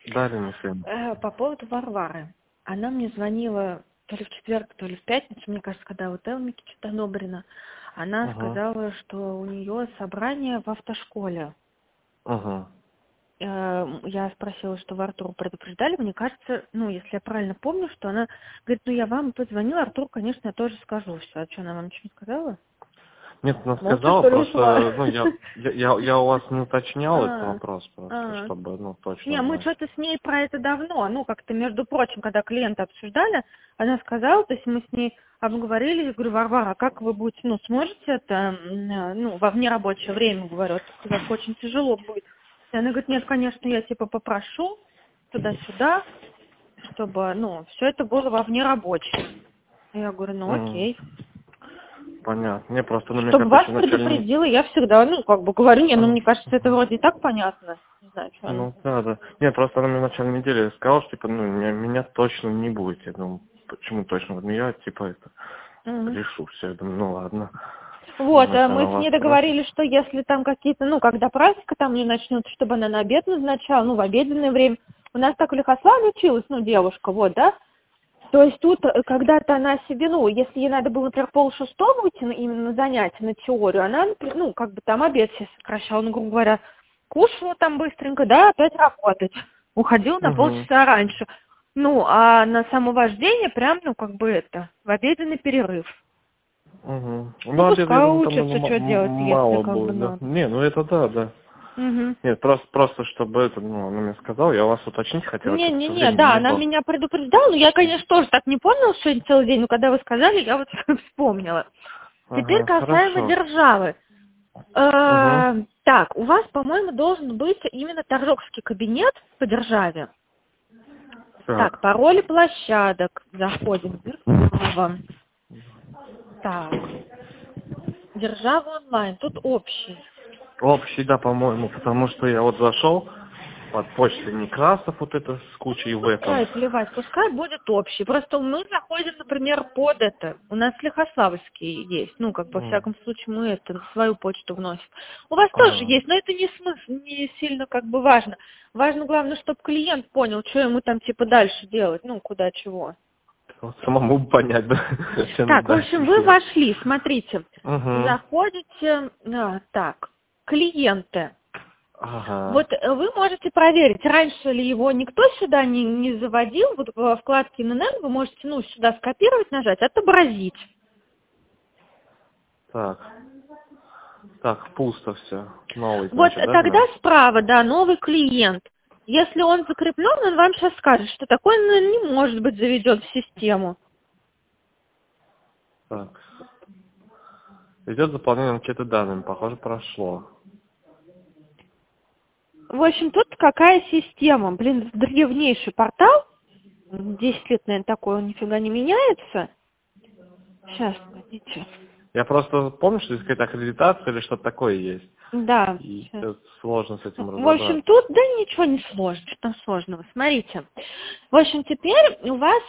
Да, Ирина Ефимовна. По поводу Варвары. Она мне звонила то ли в четверг, то ли в пятницу, мне кажется, когда у Телмики что-то одобрено. Она Угу. сказала, что у нее собрание в автошколе. Угу. Я спросила, что вы Артуру предупреждали. Мне кажется, если я правильно помню, что она говорит, я вам позвонила, Артур, конечно, я тоже скажу все. А что, она вам ничего не сказала? Нет, она Молча, сказала, что ли, ушла? просто, я у вас не уточнял этот вопрос просто, чтобы, точно Не, мы знать. что-то с ней про это давно, как-то, между прочим, когда клиенты обсуждали, она сказала, то есть мы с ней обговорили, я говорю, Варвара, а как вы будете, сможете это, во внерабочее время, говорю, как очень тяжело будет. И она говорит, нет, конечно, я попрошу туда-сюда, чтобы, все это было во внерабочее. Я говорю, Мгм. окей. Понятно. Не, просто, мне Чтобы кажется, вас еще начальник. предупредила, я всегда, говорю, Ага. мне кажется, это вроде и так понятно. Не знаю, что она. Да. Не, просто она мне в начале недели сказала, что, меня точно не будет. Я думаю, почему точно? Вот я, это, Мгм. решу все. Я думаю, воладно. Вот, Если мы она с вас ней спросит. договорились, что если там какие-то, когда практика там не начнут, чтобы она на обед назначала, в обеденное время. У нас так в Лихославе училась, девушка, да. То есть тут когда-то она себе, если ей надо было, например, 5:30 уйти именно на занятия, на теорию, она, там обед себе сокращала, грубо говоря, кушала там быстренько, да, опять работать. Уходила на Угу. полчаса раньше. А на само вождение прям, в обеденный перерыв. Угу. Обед, я Пускай думаю, там учатся, что делать, если мало будет, да. надо. Не, это да. Угу. Нет, просто чтобы она мне сказала, я вас уточнить хотела, что-то все Не-не-не, времени да, не она было. меня предупреждала, но я, конечно, тоже так не помнила сегодня целый день, но когда вы сказали, я вот вспомнила. Теперь Ага, касаемо хорошо. державы. Угу. Так, у вас, по-моему, должен быть именно торговский кабинет по державе. Так, Так. пароли площадок. Заходим. Держава. Так, держава онлайн. Тут общий. Общий, да, по-моему, потому что я вот зашел под почтой Некрасов, вот это с кучей в этом. Пускай, плевать, пускай будет общий. Просто мы заходим, например, под это. У нас Лихославский есть. Во всяком случае, мы это на свою почту вносим. У вас тоже Ага. есть, но это не смысл, не сильно важно. Важно, главное, чтобы клиент понял, что ему там дальше делать, куда чего. Вот самому бы понять, да, что надо Так, в дальше общем, вы делать. вошли, смотрите, Угу. заходите, так, клиенты. Ага. Вот вы можете проверить, раньше ли его никто сюда не заводил, вот во вкладке ННН вы можете, сюда скопировать, нажать, отобразить. Так, пусто все. Новый, Вот значит, да, тогда жмем? справа, да, новый клиент. Если он закреплен, он вам сейчас скажет, что такой не может быть заведен в систему. Так. Идет заполнение анкеты данными. Похоже, прошло. В общем, тут какая система? Древнейший портал. 10 лет, наверное, такой, он нифига не меняется. Сейчас, погодите. Я просто помню, что здесь какая-то аккредитация или что-то такое есть. Да, И сейчас. сложно с этим В общем, разобраться. тут, да, ничего не сложно, что там сложного. Смотрите. В общем, теперь у вас,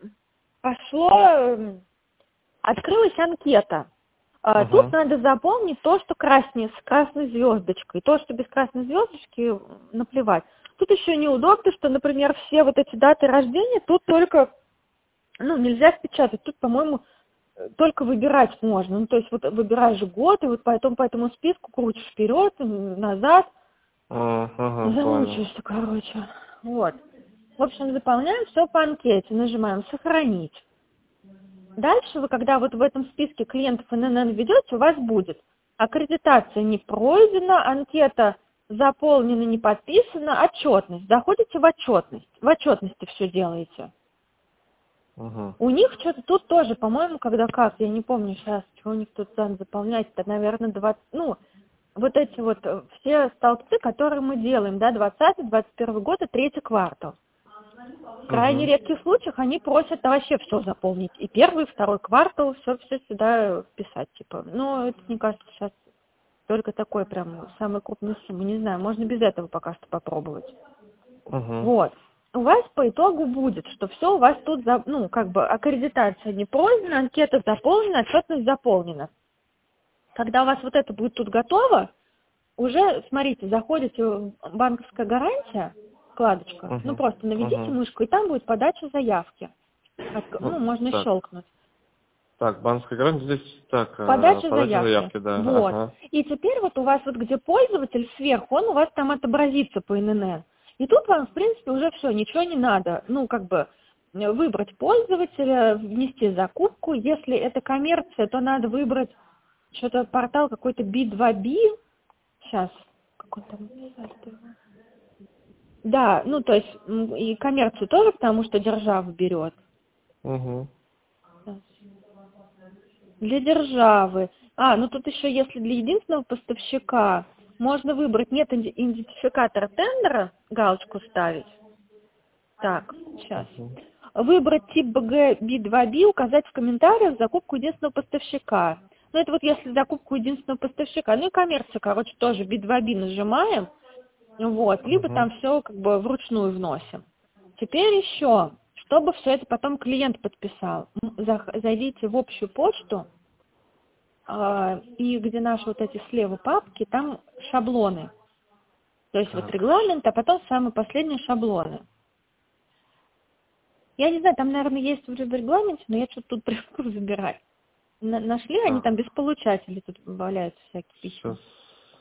открылась анкета. Тут Угу. надо заполнить то, что с красной звездочкой. То, что без красной звездочки, наплевать. Тут еще неудобно, что, например, все вот эти даты рождения тут только, нельзя впечатать. Тут, по-моему, только выбирать можно. То есть вот выбираешь год, и вот по этому списку крутишь вперед, назад. Ага, понял. Замучаешься, короче. Вот. В общем, заполняем все по анкете, нажимаем «Сохранить». Дальше вы, когда вот в этом списке клиентов ННН ведете, у вас будет аккредитация не пройдена, анкета заполнена, не подписана, отчетность. Заходите в отчетность. В отчетности все делаете. Угу. У них что-то тут тоже, по-моему, я не помню сейчас, что у них тут надо заполнять, это, наверное, 20, вот эти вот все столбцы, которые мы делаем, да, 20-21 год и третий квартал. В крайне Угу. редких случаях они просят вообще все заполнить. И первый, и второй квартал, все сюда вписать, типа. Но это, мне кажется, сейчас только такой прям самый крупный суммы. Не знаю, можно без этого пока что попробовать. Угу. Вот. У вас по итогу будет, что все у вас тут, аккредитация не пройдена, анкета заполнена, отчетность заполнена. Когда у вас вот это будет тут готово, уже, смотрите, заходите в банковская гарантия, вкладочка. Ну, просто наведите мышку, и там будет подача заявки. Можно так. щелкнуть. Так, банковская гарантия здесь, так, Подача заявки. да. Вот. Ага. И теперь вот у вас вот где пользователь сверху, он у вас там отобразится по ИНН. И тут вам, в принципе, уже все, ничего не надо. Ну, как бы выбрать пользователя, внести закупку. Если это коммерция, то надо выбрать что-то портал какой-то B2B. Сейчас, какой там сайт? Да, ну, то есть и коммерцию тоже, потому что держава берет. Угу. Для державы. Ну тут еще, если для единственного поставщика, можно выбрать нет идентификатора тендера, галочку ставить. Так, сейчас. Выбрать тип БГ B2B, указать в комментариях закупку единственного поставщика. Ну это вот если закупку единственного поставщика. Ну и коммерция, короче, тоже B2B нажимаем. Вот, либо там все как бы вручную вносим. Теперь еще, чтобы все это потом клиент подписал, зайдите в общую почту, и где наши вот эти слева папки, там шаблоны. То есть вот регламент, а потом самые последние шаблоны. Я не знаю, там, наверное, есть уже в регламенте, но я что-то тут привыкла забирать. Нашли, они там без получателей тут валяются всякие письма. Сейчас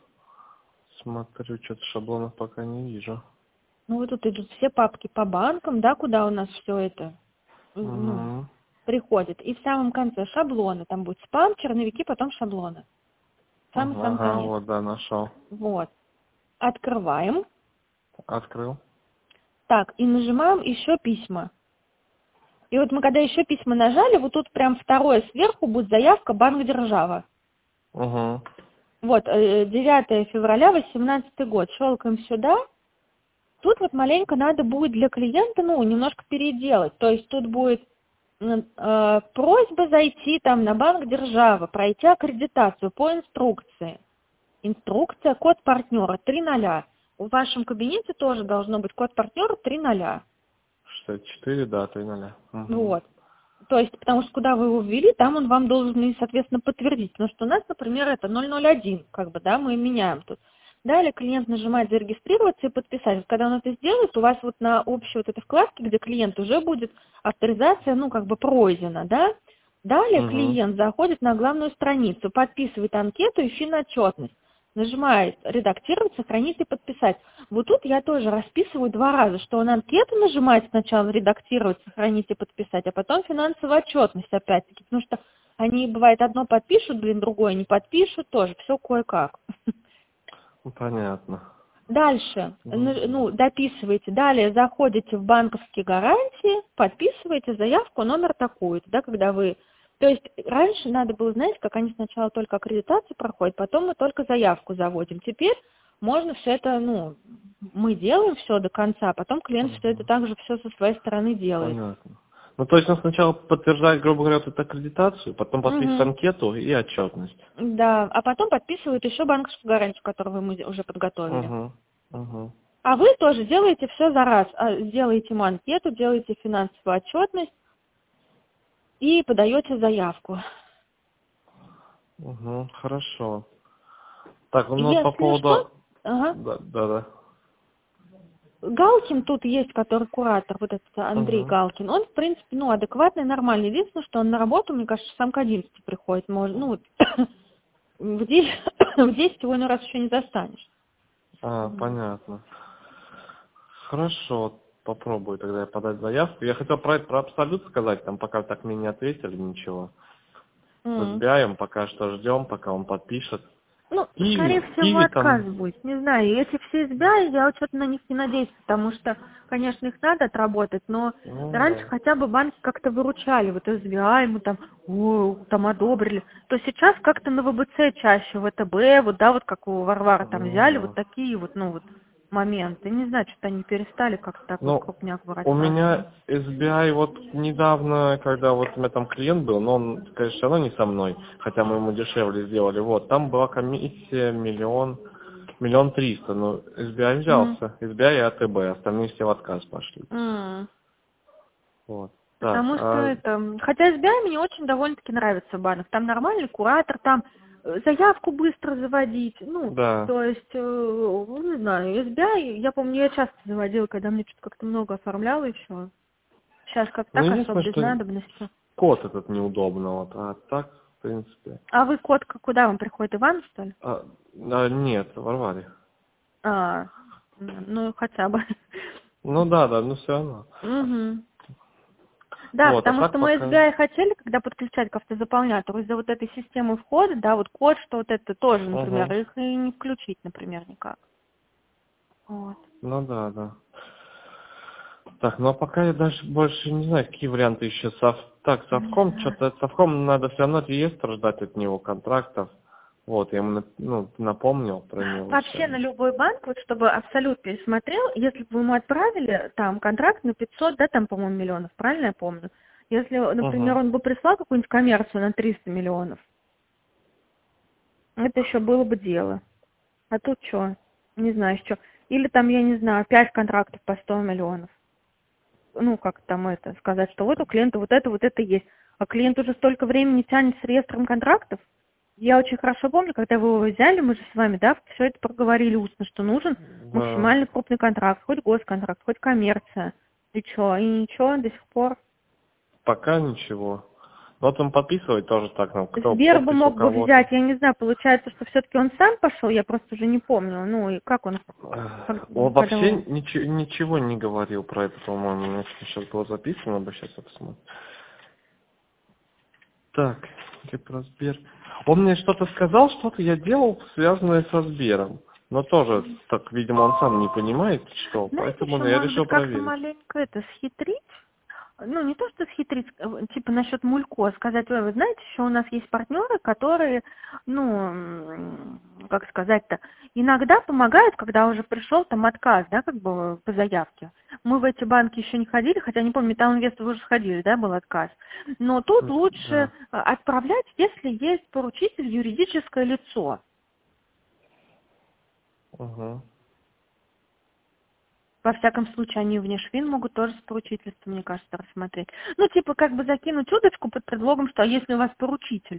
смотрю, что-то шаблонов пока не вижу. Ну вот тут идут все папки по банкам, да, куда у нас все это приходит. И в самом конце шаблоны. Там будет спам, черновики, потом шаблоны. Самый-самый конец. Вот, да, нашел. Вот. Открываем. Открыл. Так, и нажимаем еще письма. И вот мы когда еще письма нажали, вот тут прям второе сверху будет заявка банк держава. Угу. Вот, 9 февраля 2018 год. Щелкаем сюда. Тут вот маленько надо будет для клиента, немножко переделать. То есть тут будет просьба зайти там на банк держава, пройти аккредитацию по инструкции. Инструкция, код партнера 3.0. В вашем кабинете тоже должно быть код партнера 3.0. 64, да, 3.0. Вот. То есть, потому что куда вы его ввели, там он вам должен и, соответственно, подтвердить. Потому что у нас, например, это 001, мы меняем тут. Далее клиент нажимает зарегистрироваться и подписать. Вот когда он это сделает, у вас вот на общей вот этой вкладке, где клиент уже будет авторизация, пройдена, да? Далее клиент заходит на главную страницу, подписывает анкету и финотчетность. Нажимает редактировать, сохранить и подписать. Вот тут я тоже расписываю 2 раза, что он анкету нажимает сначала редактировать, сохранить и подписать, а потом финансовую отчетность опять-таки. Потому что они, бывает, одно подпишут, другое не подпишут, тоже все кое-как. Понятно. Дальше, дописываете. Далее заходите в банковские гарантии, подписываете заявку, номер такой-то, да, когда вы... То есть раньше надо было, знаете, как они сначала только аккредитацию проходят, потом мы только заявку заводим. Теперь можно все это, мы делаем все до конца, а потом клиент все это также все со своей стороны делает. Понятно. То есть он сначала подтверждает, грубо говоря, эту аккредитацию, потом подписывает анкету и отчетность. Да, а потом подписывает еще банковскую гарантию, которую мы уже подготовили. А вы тоже делаете все за раз. Делаете ему анкету, делаете финансовую отчетность и подаете заявку. Хорошо. Так, по поводу... Да. Галкин тут есть, который куратор, вот этот Андрей Галкин. Он, в принципе, адекватный, нормальный. Единственное, что он на работу, мне кажется, сам к 11 приходит. В 10 его иной раз еще не застанешь. Понятно. Хорошо, попробую тогда подать заявку. Я хотел про Абсолют сказать, там пока так мне не ответили ничего. С SBI пока что ждем, пока он подпишет. Скорее всего, отказ будет. Не знаю, эти все SBI, я что-то на них не надеюсь, потому что, конечно, их надо отработать, но раньше хотя бы банки как-то выручали. Вот SBI мы там одобрили. То сейчас как-то на ВБЦ чаще, ВТБ, как у Варвара там взяли, вот такие моменты. Не знаю, что-то они перестали как-то так крупняк брать. У меня SBI недавно, когда у меня там клиент был, но он, конечно, все равно не со мной, хотя мы ему дешевле сделали, там была комиссия 1 300 000, SBI взялся, SBI и АТБ, остальные все в отказ пошли. Потому что хотя SBI мне очень довольно-таки нравится банк, там нормальный куратор, там заявку быстро заводить, ну, Да. то есть, не знаю, SBI, я помню, я часто заводила, когда мне что-то как-то много оформляла еще. Сейчас как Ну, так особо единственное, без что надобности. код этот неудобно, вот, а так, в принципе. А вы код куда вам приходит, Иван, что ли? Нет, Варваре. Ну, хотя бы. Ну да, ну все равно. Угу. Да, Вот, а потому так что мы пока... SBI хотели, когда подключать к автозаполнятору, из-за вот этой системы входа, да, вот код, что вот это тоже, например, Угу. их и не включить, например, никак. Вот. Ну да. Так, ну а пока я даже больше не знаю, какие варианты еще. Так, совком, что-то совком надо все равно реестр ждать от него, контрактов. Вот, я ему напомнил про него. Вообще на любой банк, вот чтобы абсолют пересмотрел, если бы вы ему отправили там контракт на 500, да, там, по-моему, миллионов, правильно я помню? Если, например, он бы прислал какую-нибудь коммерцию на 300 миллионов, это еще было бы дело. А тут что? Не знаю, что. Или там, я не знаю, 5 контрактов по 100 миллионов. Ну, как там это, сказать, что вот у клиента вот это есть. А клиент уже столько времени тянет с реестром контрактов. Я очень хорошо помню, когда вы его взяли, мы же с вами, да, все это проговорили устно, что нужен максимально крупный контракт, хоть госконтракт, хоть коммерция. И что? И ничего до сих пор. Пока ничего. Вот он подписывает тоже так, кто Сбер бы подпись у мог бы кого-то. взять, я не знаю, получается, что все-таки он сам пошел, я просто уже не помню. Ну, и как он? Он Когда вообще он... ничего не говорил про это, по-моему. У меня сейчас было записано, надо сейчас я посмотрю. Так, где про Сбер? Он мне что-то сказал, что-то я делал, связанное со Сбером. Но тоже, так, видимо, он сам не понимает, что, Знаете, поэтому еще, я может решил быть, как-то проверить. маленько это схитрить? Ну, не то, что схитрить, типа насчет Мулько, сказать, ой, вы знаете, еще у нас есть партнеры, которые, ну, как сказать-то, иногда помогают, когда уже пришел там отказ, да, как бы по заявке. Мы в эти банки еще не ходили, хотя не помню, Металл Инвест вы уже сходили, да, был отказ. Но тут лучше Да. отправлять, если есть поручитель юридическое лицо. Угу. Во всяком случае, они внешвин могут тоже с поручительством, мне кажется, рассмотреть. Ну, типа, как бы закинуть удочку под предлогом, что если у вас поручитель.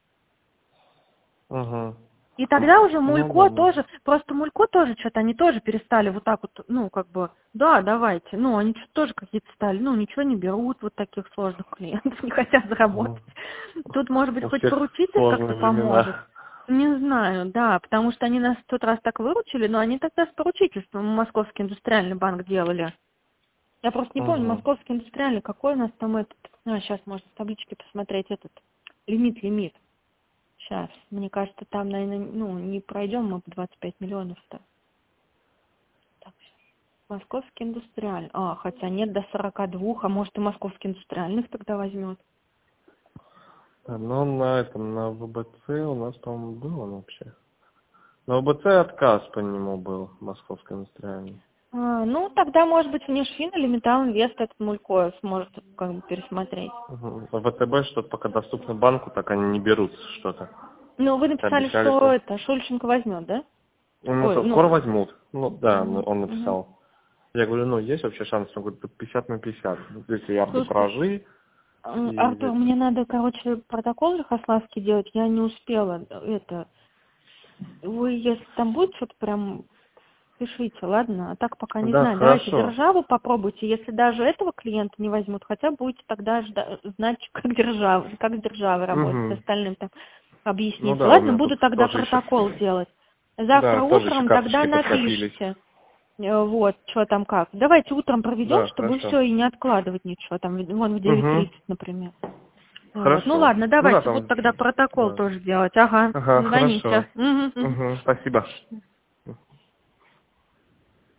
Угу. И тогда уже Ну Мулько да. тоже, просто Мулько тоже что-то, они тоже перестали вот так вот, ну, как бы, да, давайте. Ну, они что-то тоже какие-то стали, ну, ничего не берут, вот таких сложных клиентов, не хотят заработать. Тут, может быть, У хоть всех поручитель как-то сложные поможет. времена. Не знаю, да, потому что они нас в тот раз так выручили, но они тогда с поручительством Московский индустриальный банк делали. Я просто не помню, Угу. Московский индустриальный, какой у нас там этот... сейчас можно в табличке посмотреть этот лимит. Сейчас, мне кажется, там, наверное, ну, не пройдем мы по 25 миллионов-то. Так, Московский индустриальный. Хотя нет, до 42, а может и Московский индустриальных тогда возьмет. Ну, на ВБЦ у нас, по-моему, был он вообще. На ВБЦ отказ по нему был, Московский индустриальный. Ну, тогда, может быть, внешфин или Металл Инвест этот Мулько сможет как бы пересмотреть. Угу. ВТБ что-то пока доступно банку, так они не берут что-то. Ну, вы написали, Обещали, что что... это Шульченко возьмет, да? Ну, Ой, что, ну... скоро возьмут. Ну, да, Угу, он угу. написал. Я говорю, ну, есть вообще шанс? Он говорит, 50 на 50. Если Слушайте, арбитражи и... Артур, мне надо, короче, протокол Лихославский делать, я не успела это. Вы, если там будет что-то прям, пишите, ладно? А так пока не Да, знаю. Давайте хорошо. державу попробуйте. Если даже этого клиента не возьмут, хотя будете тогда знать, как с державой работать, с Угу. остальным там Ну объясните. да, у Ладно, меня буду тут тогда тоже еще... протокол делать. Да, Завтра тоже еще утром тогда карточки подкопились. напишите. Вот, что там как. Давайте утром проведем, Да, чтобы хорошо. все и не откладывать ничего. Там, вон в 9:30, Угу. например. Вот. Ну Хорошо. ладно, Ну да, давайте, буду там... тогда протокол Да. тоже делать. Ага, Ага, хорошо. звоните. Мгм, мгм. Угу, спасибо.